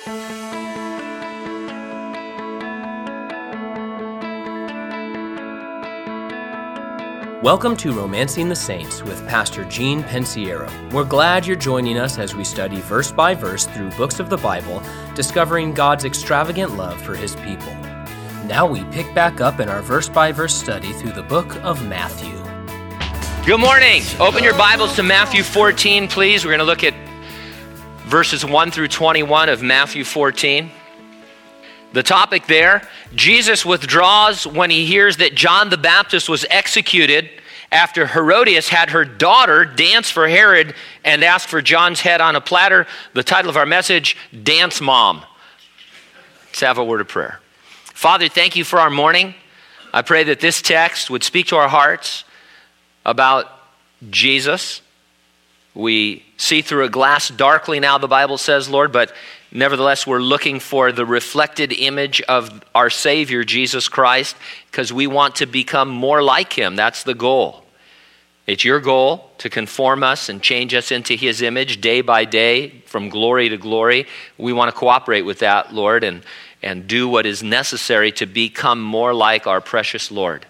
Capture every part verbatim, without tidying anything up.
Welcome to Romancing the Saints with Pastor Gene Pensiero. We're glad you're joining us as we study verse by verse through books of the Bible, discovering God's extravagant love for His people. Now we pick back up in our verse by verse study through the book of Matthew. Good morning. Open your Bibles to Matthew fourteen, please. We're going to look at verses one through twenty-one of Matthew fourteen. The topic there, Jesus withdraws when he hears that John the Baptist was executed after Herodias had her daughter dance for Herod and ask for John's head on a platter. The title of our message, Dance Mom. Let's have a word of prayer. Father, thank you for our morning. I pray that this text would speak to our hearts about Jesus. We see through a glass darkly now, the Bible says, Lord, but nevertheless, we're looking for the reflected image of our Savior, Jesus Christ, because we want to become more like Him. That's the goal. It's your goal to conform us and change us into His image day by day, from glory to glory. We want to cooperate with that, Lord, and, and do what is necessary to become more like our precious Lord.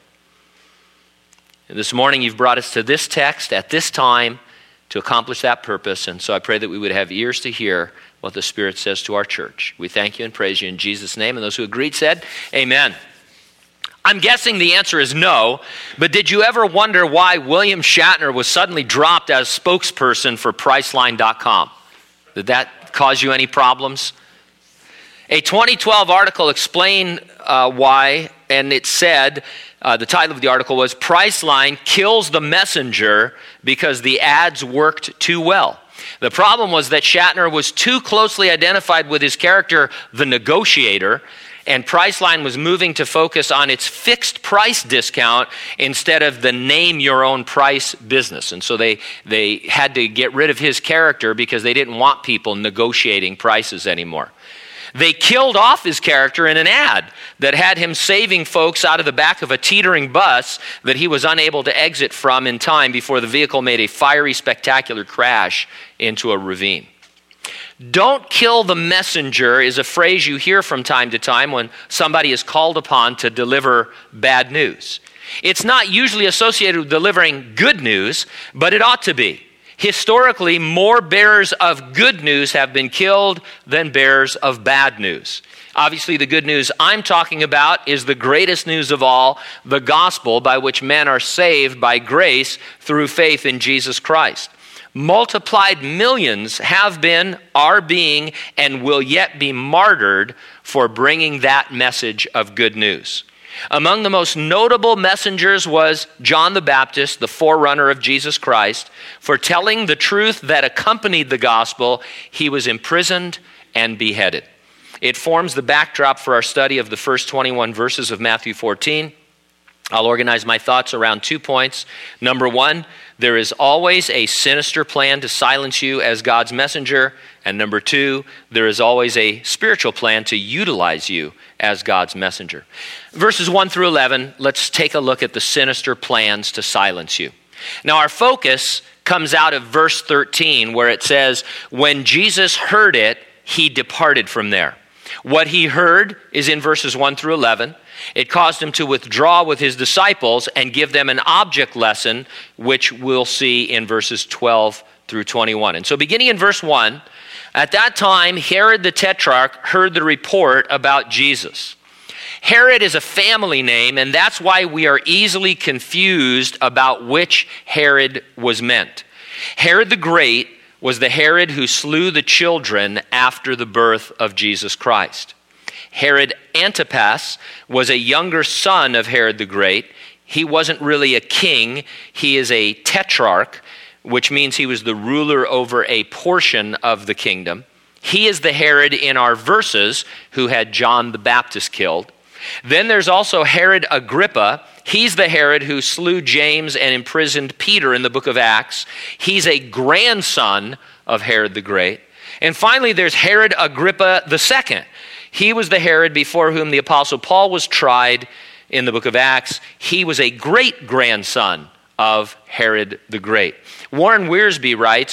And this morning, you've brought us to this text at this time to accomplish that purpose, and so I pray that we would have ears to hear what the Spirit says to our church. We thank you and praise you in Jesus' name, and those who agreed said, amen. I'm guessing the answer is no, but did you ever wonder why William Shatner was suddenly dropped as spokesperson for Priceline dot com? Did that cause you any problems? A twenty twelve article explained uh, why, and it said, uh, the title of the article was, Priceline kills the messenger because the ads worked too well. The problem was that Shatner was too closely identified with his character, the negotiator, and Priceline was moving to focus on its fixed price discount instead of the name your own price business. And so they, they had to get rid of his character because they didn't want people negotiating prices anymore. They killed off his character in an ad that had him saving folks out of the back of a teetering bus that he was unable to exit from in time before the vehicle made a fiery, spectacular crash into a ravine. Don't kill the messenger is a phrase you hear from time to time when somebody is called upon to deliver bad news. It's not usually associated with delivering good news, but it ought to be. Historically, more bearers of good news have been killed than bearers of bad news. Obviously, the good news I'm talking about is the greatest news of all, the gospel by which men are saved by grace through faith in Jesus Christ. Multiplied millions have been, are being, and will yet be martyred for bringing that message of good news. Among the most notable messengers was John the Baptist, the forerunner of Jesus Christ. For telling the truth that accompanied the gospel, he was imprisoned and beheaded. It forms the backdrop for our study of the first twenty-one verses of Matthew fourteen. I'll organize my thoughts around two points. Number one, there is always a sinister plan to silence you as God's messenger. And number two, there is always a spiritual plan to utilize you as God's messenger. Verses one through eleven, let's take a look at the sinister plans to silence you. Now our focus comes out of verse thirteen where it says, when Jesus heard it, he departed from there. What he heard is in verses one through eleven. It caused him to withdraw with his disciples and give them an object lesson, which we'll see in verses twelve through twenty-one. And so beginning in verse one, at that time, Herod the Tetrarch heard the report about Jesus. Herod is a family name, and that's why we are easily confused about which Herod was meant. Herod the Great was the Herod who slew the children after the birth of Jesus Christ. Herod Antipas was a younger son of Herod the Great. He wasn't really a king. He is a tetrarch, which means he was the ruler over a portion of the kingdom. He is the Herod in our verses who had John the Baptist killed. Then there's also Herod Agrippa. He's the Herod who slew James and imprisoned Peter in the book of Acts. He's a grandson of Herod the Great. And finally, there's Herod Agrippa the Second. He was the Herod before whom the Apostle Paul was tried in the book of Acts. He was a great-grandson of Herod the Great. Warren Wiersbe writes,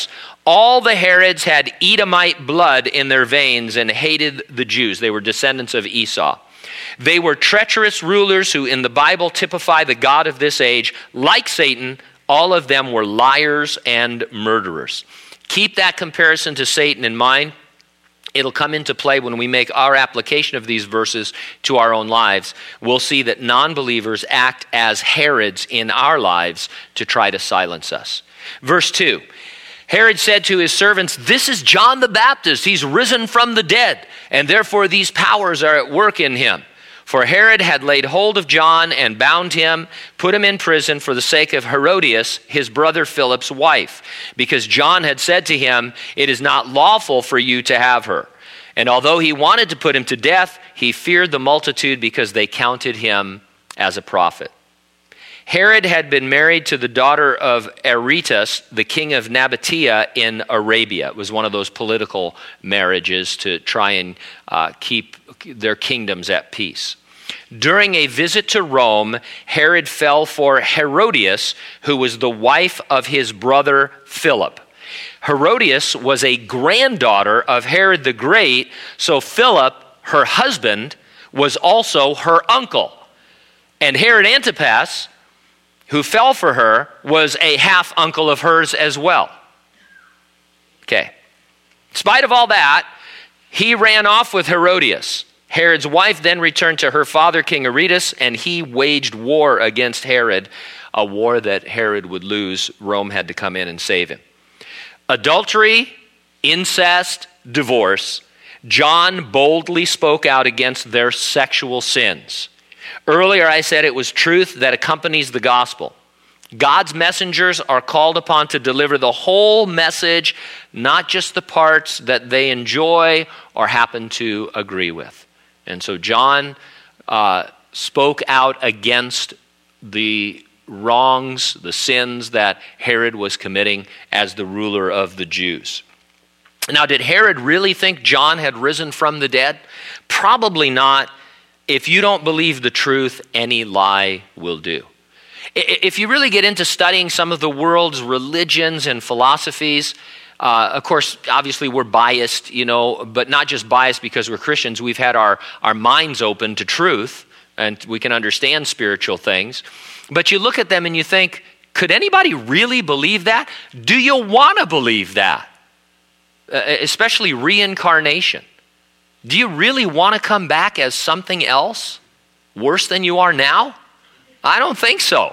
All the Herods had Edomite blood in their veins and hated the Jews. They were descendants of Esau. They were treacherous rulers who in the Bible typify the God of this age. Like Satan, all of them were liars and murderers. Keep that comparison to Satan in mind. It'll come into play when we make our application of these verses to our own lives. We'll see that non-believers act as Herods in our lives to try to silence us. Verse two, Herod said to his servants, "This is John the Baptist. He's risen from the dead, and therefore these powers are at work in him." For Herod had laid hold of John and bound him, put him in prison for the sake of Herodias, his brother Philip's wife, because John had said to him, "It is not lawful for you to have her." And although he wanted to put him to death, he feared the multitude because they counted him as a prophet. Herod had been married to the daughter of Aretas, the king of Nabatea in Arabia. It was one of those political marriages to try and uh, keep their kingdoms at peace. During a visit to Rome, Herod fell for Herodias, who was the wife of his brother Philip. Herodias was a granddaughter of Herod the Great, so Philip, her husband, was also her uncle. And Herod Antipas, who fell for her, was a half-uncle of hers as well. Okay. In spite of all that, he ran off with Herodias. Herod's wife then returned to her father, King Aretas, and he waged war against Herod, a war that Herod would lose. Rome had to come in and save him. Adultery, incest, divorce. John boldly spoke out against their sexual sins. Earlier I said it was truth that accompanies the gospel. God's messengers are called upon to deliver the whole message, not just the parts that they enjoy or happen to agree with. And so John uh, spoke out against the wrongs, the sins that Herod was committing as the ruler of the Jews. Now, did Herod really think John had risen from the dead? Probably not. If you don't believe the truth, any lie will do. If you really get into studying some of the world's religions and philosophies, uh, of course, obviously we're biased, you know, but not just biased because we're Christians. We've had our, our minds open to truth, and we can understand spiritual things. But you look at them and you think, could anybody really believe that? Do you want to believe that? Uh, especially reincarnation. Do you really want to come back as something else, worse than you are now? I don't think so.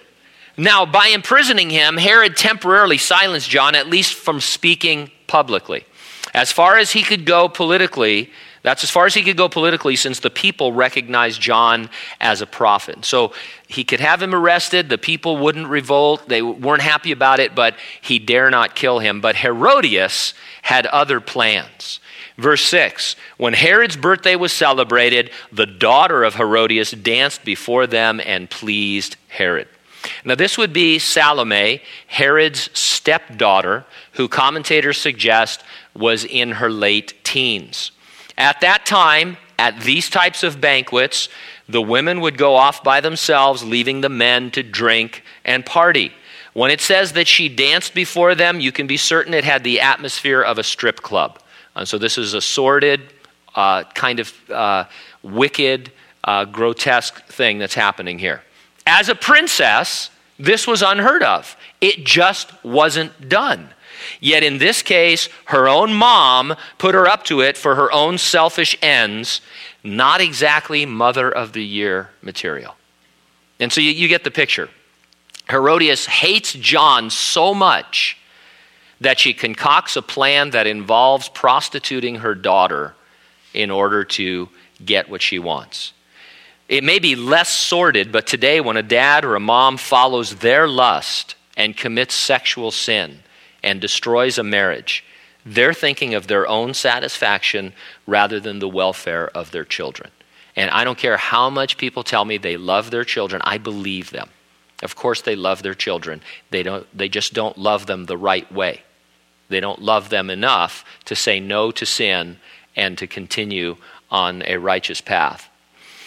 Now, by imprisoning him, Herod temporarily silenced John, at least from speaking publicly. As far as he could go politically, that's as far as he could go politically, since the people recognized John as a prophet. So he could have him arrested, the people wouldn't revolt, they weren't happy about it, but he dare not kill him. But Herodias had other plans. Verse six, when Herod's birthday was celebrated, the daughter of Herodias danced before them and pleased Herod. Now this would be Salome, Herod's stepdaughter, who commentators suggest was in her late teens. At that time, at these types of banquets, the women would go off by themselves, leaving the men to drink and party. When it says that she danced before them, you can be certain it had the atmosphere of a strip club. And so this is a sordid, uh, kind of uh, wicked, uh, grotesque thing that's happening here. As a princess, this was unheard of. It just wasn't done. Yet in this case, her own mom put her up to it for her own selfish ends, not exactly mother of the year material. And so you, you get the picture. Herodias hates John so much that she concocts a plan that involves prostituting her daughter in order to get what she wants. It may be less sordid, but today when a dad or a mom follows their lust and commits sexual sin and destroys a marriage, they're thinking of their own satisfaction rather than the welfare of their children. And I don't care how much people tell me they love their children, I believe them. Of course they love their children. They don't. They just don't love them the right way. They don't love them enough to say no to sin and to continue on a righteous path.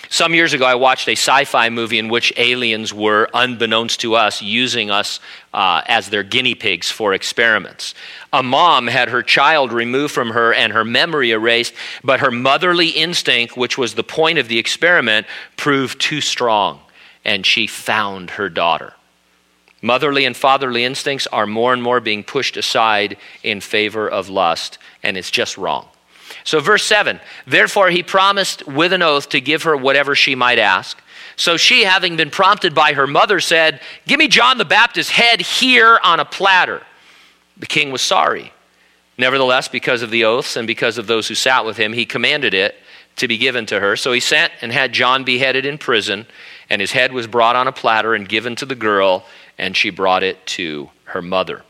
Some years ago, I watched a sci-fi movie in which aliens were, unbeknownst to us, using us uh, as their guinea pigs for experiments. A mom had her child removed from her and her memory erased, but her motherly instinct, which was the point of the experiment, proved too strong, and she found her daughter. Motherly and fatherly instincts are more and more being pushed aside in favor of lust, and it's just wrong. So verse seven, therefore he promised with an oath to give her whatever she might ask. So she, having been prompted by her mother, said, give me John the Baptist's head here on a platter. The king was sorry. Nevertheless, because of the oaths and because of those who sat with him, he commanded it to be given to her. So he sent and had John beheaded in prison, and his head was brought on a platter and given to the girl, and she brought it to her mother.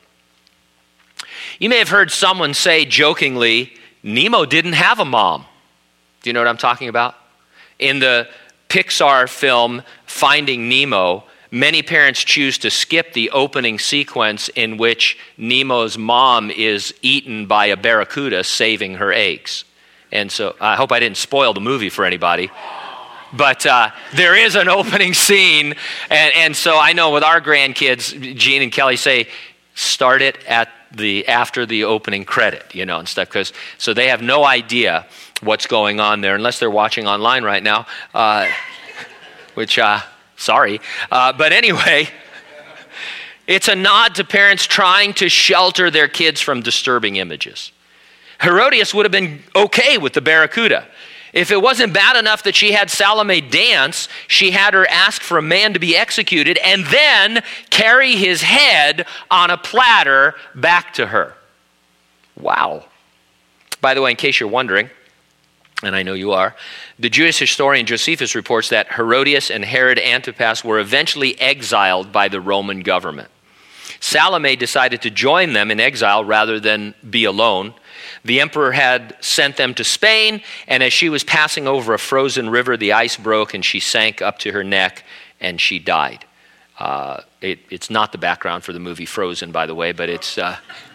You may have heard someone say jokingly, Nemo didn't have a mom. Do you know what I'm talking about? In the Pixar film Finding Nemo, many parents choose to skip the opening sequence in which Nemo's mom is eaten by a barracuda saving her eggs. And so I hope I didn't spoil the movie for anybody. But uh, there is an opening scene, and, and so I know with our grandkids, Gene and Kelly say, start it at the after the opening credit, you know, and stuff, because so they have no idea what's going on there unless they're watching online right now, uh, which, uh, sorry. Uh, but anyway, it's a nod to parents trying to shelter their kids from disturbing images. Herodias would have been okay with the barracuda. If it wasn't bad enough that she had Salome dance, she had her ask for a man to be executed and then carry his head on a platter back to her. Wow. By the way, in case you're wondering, and I know you are, the Jewish historian Josephus reports that Herodias and Herod Antipas were eventually exiled by the Roman government. Salome decided to join them in exile rather than be alone. The emperor had sent them to Spain, and as she was passing over a frozen river, the ice broke and she sank up to her neck and she died. Uh, it, it's not the background for the movie Frozen, by the way, but it's, uh,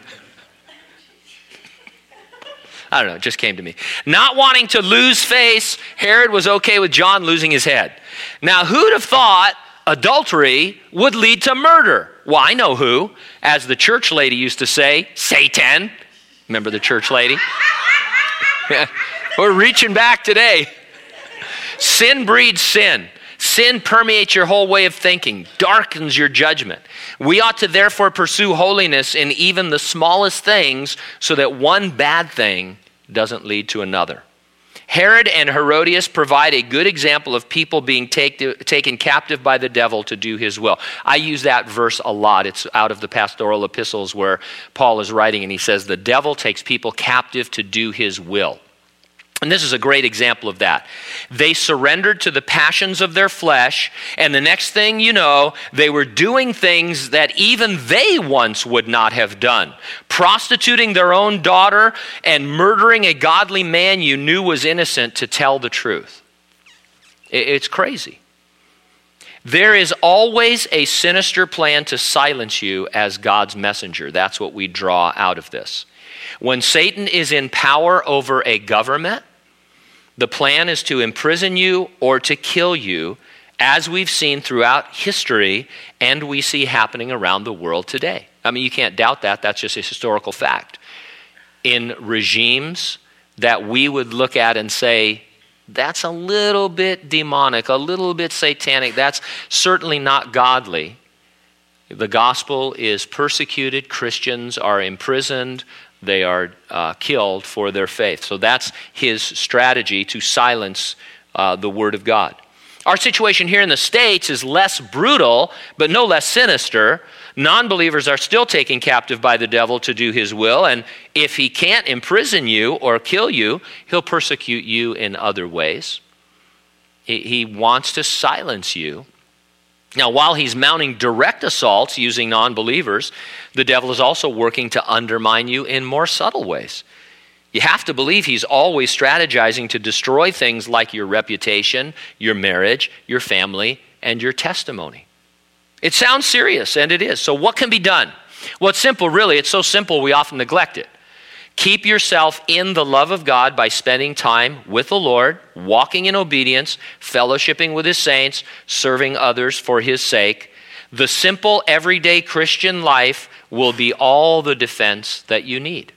I don't know, it just came to me. Not wanting to lose face, Herod was okay with John losing his head. Now, who'd have thought adultery would lead to murder? Well, I know who. As the church lady used to say, Satan. Remember the church lady? We're reaching back today. Sin breeds sin. Sin permeates your whole way of thinking, darkens your judgment. We ought to therefore pursue holiness in even the smallest things so that one bad thing doesn't lead to another. Herod and Herodias provide a good example of people being take to, taken captive by the devil to do his will. I use that verse a lot. It's out of the pastoral epistles where Paul is writing, and he says, the devil takes people captive to do his will. And this is a great example of that. They surrendered to the passions of their flesh, and the next thing you know, they were doing things that even they once would not have done. Prostituting their own daughter and murdering a godly man you knew was innocent to tell the truth. It's crazy. There is always a sinister plan to silence you as God's messenger. That's what we draw out of this. When Satan is in power over a government, the plan is to imprison you or to kill you, as we've seen throughout history and we see happening around the world today. I mean, you can't doubt that. That's just a historical fact. In regimes that we would look at and say, that's a little bit demonic, a little bit satanic, that's certainly not godly. The gospel is persecuted, Christians are imprisoned, they are uh, killed for their faith. So that's his strategy to silence uh, the word of God. Our situation here in the States is less brutal, but no less sinister. Non-believers are still taken captive by the devil to do his will, and if he can't imprison you or kill you, he'll persecute you in other ways. He, he wants to silence you. Now, while he's mounting direct assaults using non-believers, the devil is also working to undermine you in more subtle ways. You have to believe he's always strategizing to destroy things like your reputation, your marriage, your family, and your testimony. It sounds serious, and it is. So what can be done? Well, it's simple, really. It's so simple we often neglect it. Keep yourself in the love of God by spending time with the Lord, walking in obedience, fellowshipping with his saints, serving others for his sake. The simple, everyday Christian life will be all the defense that you need.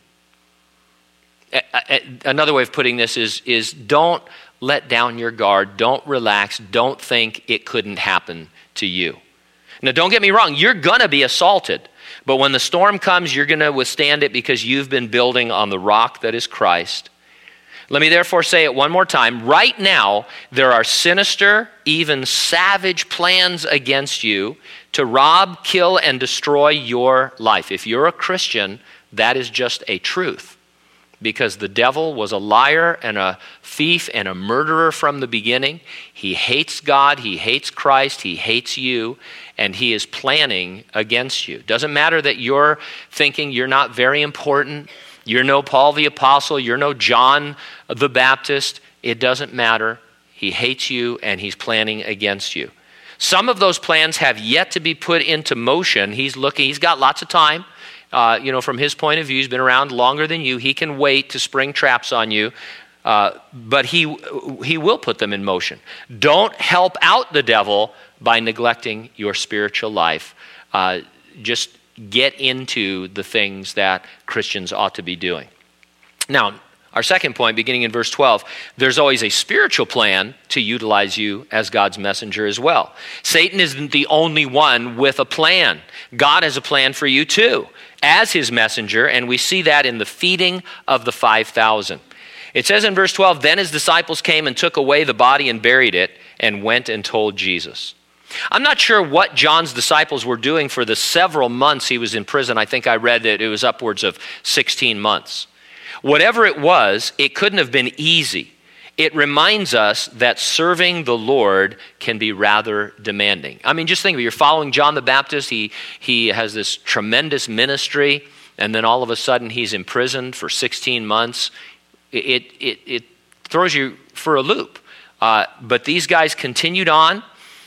Another way of putting this is, is don't let down your guard, don't relax, don't think it couldn't happen to you. Now, don't get me wrong, you're going to be assaulted. But when the storm comes, you're going to withstand it because you've been building on the rock that is Christ. Let me therefore say it one more time. Right now, there are sinister, even savage plans against you to rob, kill, and destroy your life. If you're a Christian, that is just a truth. Because the devil was a liar and a thief and a murderer from the beginning. He hates God, he hates Christ, he hates you, and he is planning against you. Doesn't matter that you're thinking you're not very important, you're no Paul the Apostle, you're no John the Baptist. It doesn't matter. He hates you and he's planning against you. Some of those plans have yet to be put into motion. He's looking, he's got lots of time. Uh, you know, from his point of view, he's been around longer than you. He can wait to spring traps on you, uh, but he he will put them in motion. Don't help out the devil by neglecting your spiritual life. Uh, just get into the things that Christians ought to be doing. Now, our second point, beginning in verse twelve, there's always a spiritual plan to utilize you as God's messenger as well. Satan isn't the only one with a plan. God has a plan for you too, as his messenger, and we see that in the feeding of the five thousand. It says in verse twelve, then his disciples came and took away the body and buried it and went and told Jesus. I'm not sure what John's disciples were doing for the several months he was in prison. I think I read that it was upwards of sixteen months. Whatever it was, it couldn't have been easy. It reminds us that serving the Lord can be rather demanding. I mean, just think of it. You're following John the Baptist. He, he has this tremendous ministry, and then all of a sudden he's imprisoned for sixteen months. It, it, it throws you for a loop. Uh, but these guys continued on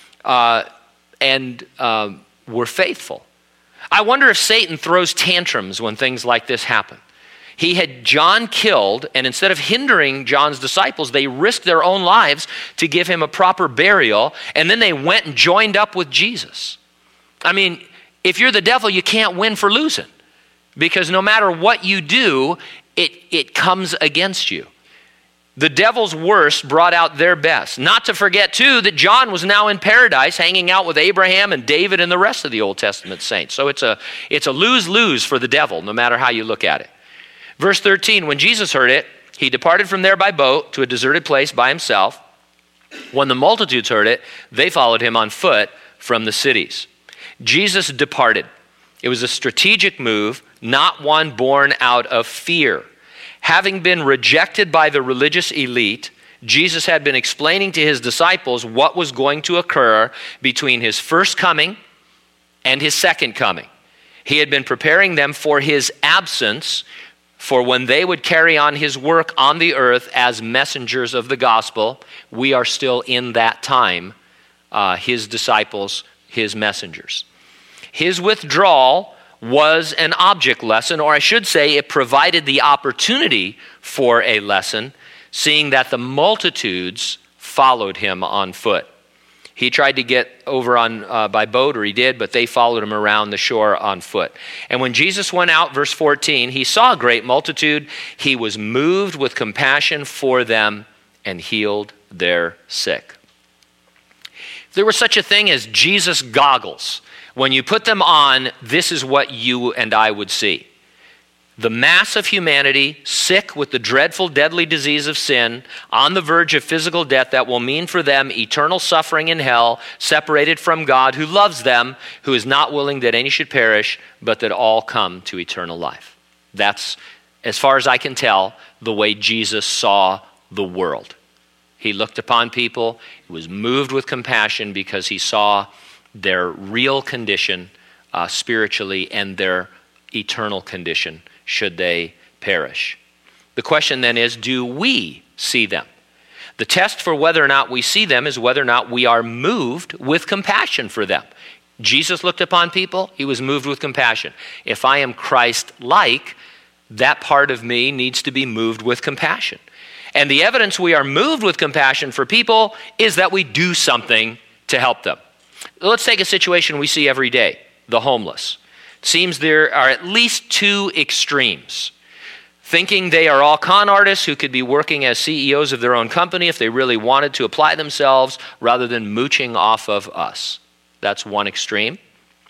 uh, and uh, were faithful. I wonder if Satan throws tantrums when things like this happen. He had John killed, and instead of hindering John's disciples, they risked their own lives to give him a proper burial, and then they went and joined up with Jesus. I mean, if you're the devil, you can't win for losing, because no matter what you do, it, it comes against you. The devil's worst brought out their best. Not to forget, too, that John was now in paradise hanging out with Abraham and David and the rest of the Old Testament saints. So it's a, it's a lose-lose for the devil, no matter how you look at it. Verse thirteen, when Jesus heard it, he departed from there by boat to a deserted place by himself. When the multitudes heard it, they followed him on foot from the cities. Jesus departed. It was a strategic move, not one born out of fear. Having been rejected by the religious elite, Jesus had been explaining to his disciples what was going to occur between his first coming and his second coming. He had been preparing them for his absence, for when they would carry on his work on the earth as messengers of the gospel. We are still in that time, uh, his disciples, his messengers. His withdrawal was an object lesson, or I should say it provided the opportunity for a lesson, seeing that the multitudes followed him on foot. He tried to get over on uh, by boat, or he did, but they followed him around the shore on foot. And when Jesus went out, verse fourteen, he saw a great multitude. He was moved with compassion for them and healed their sick. If there was such a thing as Jesus goggles, when you put them on, this is what you and I would see. The mass of humanity, sick with the dreadful, deadly disease of sin, on the verge of physical death that will mean for them eternal suffering in hell, separated from God, who loves them, who is not willing that any should perish, but that all come to eternal life. That's, as far as I can tell, the way Jesus saw the world. He looked upon people, he was moved with compassion because he saw their real condition uh, spiritually and their eternal condition should they perish. The question then is, do we see them? The test for whether or not we see them is whether or not we are moved with compassion for them. Jesus looked upon people, he was moved with compassion. If I am Christ-like, that part of me needs to be moved with compassion. And the evidence we are moved with compassion for people is that we do something to help them. Let's take a situation we see every day, the homeless. Seems there are at least two extremes. Thinking they are all con artists who could be working as C E Os of their own company if they really wanted to apply themselves rather than mooching off of us. That's one extreme.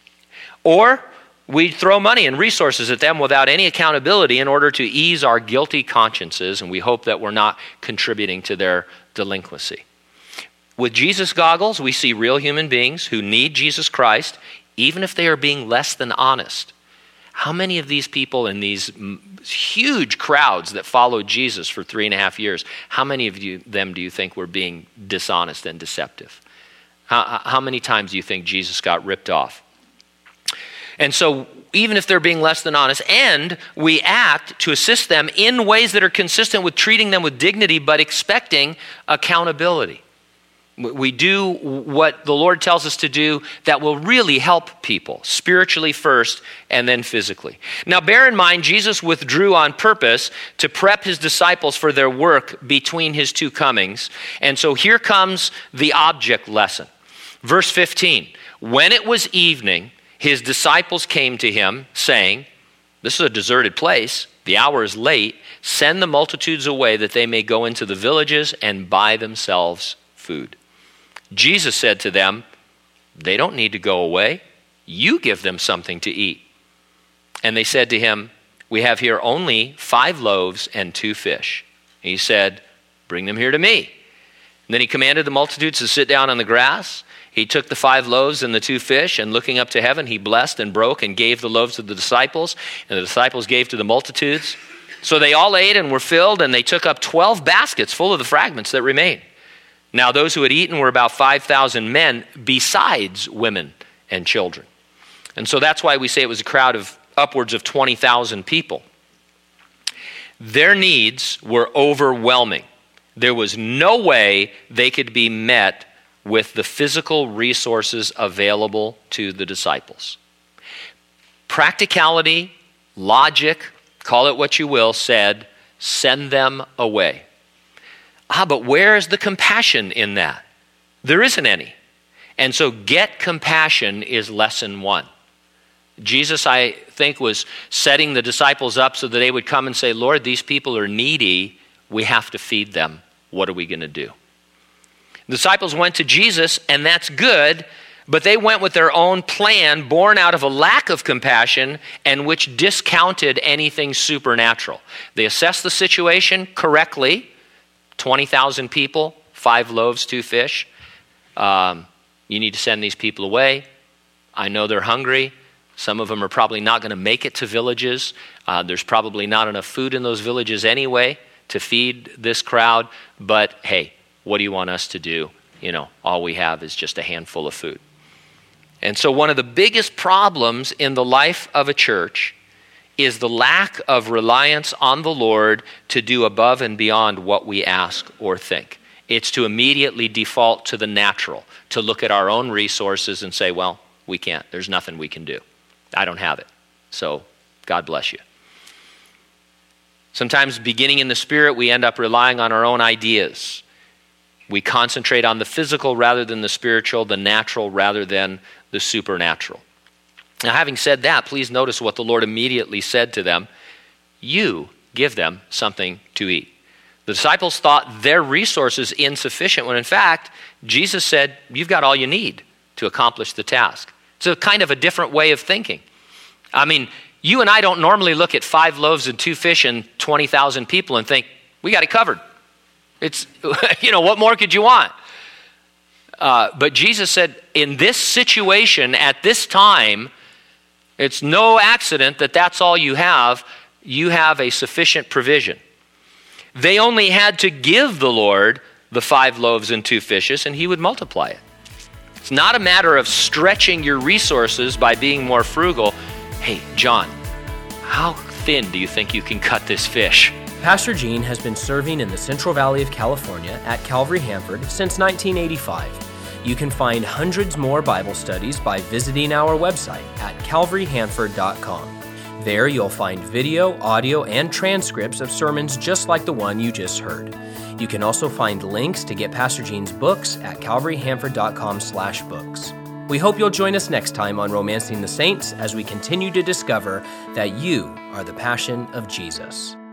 Or we throw money and resources at them without any accountability in order to ease our guilty consciences, and we hope that we're not contributing to their delinquency. With Jesus goggles, we see real human beings who need Jesus Christ, even if they are being less than honest. How many of these people in these huge crowds that followed Jesus for three and a half years, how many of you, them do you think were being dishonest and deceptive? How, how many times do you think Jesus got ripped off? And so even if they're being less than honest, and we act to assist them in ways that are consistent with treating them with dignity, but expecting accountability. We do what the Lord tells us to do that will really help people, spiritually first and then physically. Now bear in mind, Jesus withdrew on purpose to prep his disciples for their work between his two comings. And so here comes the object lesson. Verse fifteen, when it was evening, his disciples came to him saying, this is a deserted place, the hour is late, send the multitudes away that they may go into the villages and buy themselves food. Jesus said to them, they don't need to go away. You give them something to eat. And they said to him, we have here only five loaves and two fish. He said, bring them here to me. And then he commanded the multitudes to sit down on the grass. He took the five loaves and the two fish, and looking up to heaven, he blessed and broke and gave the loaves to the disciples, and the disciples gave to the multitudes. So they all ate and were filled, and they took up twelve baskets full of the fragments that remained. Now those who had eaten were about five thousand men, besides women and children. And so that's why we say it was a crowd of upwards of twenty thousand people. Their needs were overwhelming. There was no way they could be met with the physical resources available to the disciples. Practicality, logic, call it what you will, said, send them away. Ah, but where is the compassion in that? There isn't any. And so get compassion is lesson one. Jesus, I think, was setting the disciples up so that they would come and say, Lord, these people are needy. We have to feed them. What are we going to do? The disciples went to Jesus, and that's good, but they went with their own plan born out of a lack of compassion and which discounted anything supernatural. They assessed the situation correctly. twenty thousand people, five loaves, two fish. Um, you need to send these people away. I know they're hungry. Some of them are probably not going to make it to villages. Uh, there's probably not enough food in those villages anyway to feed this crowd. But hey, what do you want us to do? You know, all we have is just a handful of food. And so one of the biggest problems in the life of a church is the lack of reliance on the Lord to do above and beyond what we ask or think. It's to immediately default to the natural, to look at our own resources and say, well, we can't. There's nothing we can do. I don't have it. So God bless you. Sometimes beginning in the Spirit, we end up relying on our own ideas. We concentrate on the physical rather than the spiritual, the natural rather than the supernatural. Now, having said that, please notice what the Lord immediately said to them. You give them something to eat. The disciples thought their resources insufficient, when in fact, Jesus said, you've got all you need to accomplish the task. It's a kind of a different way of thinking. I mean, you and I don't normally look at five loaves and two fish and twenty thousand people and think, we got it covered. It's, you know, what more could you want? Uh, but Jesus said, in this situation, at this time, it's no accident that that's all you have. You have a sufficient provision. They only had to give the Lord the five loaves and two fishes, and he would multiply it. It's not a matter of stretching your resources by being more frugal. Hey, John, how thin do you think you can cut this fish? Pastor Gene has been serving in the Central Valley of California at Calvary Hanford since nineteen eighty-five. You can find hundreds more Bible studies by visiting our website at calvary hanford dot com. There you'll find video, audio, and transcripts of sermons just like the one you just heard. You can also find links to get Pastor Gene's books at calvary hanford dot com slash books. We hope you'll join us next time on Romancing the Saints as we continue to discover that you are the passion of Jesus.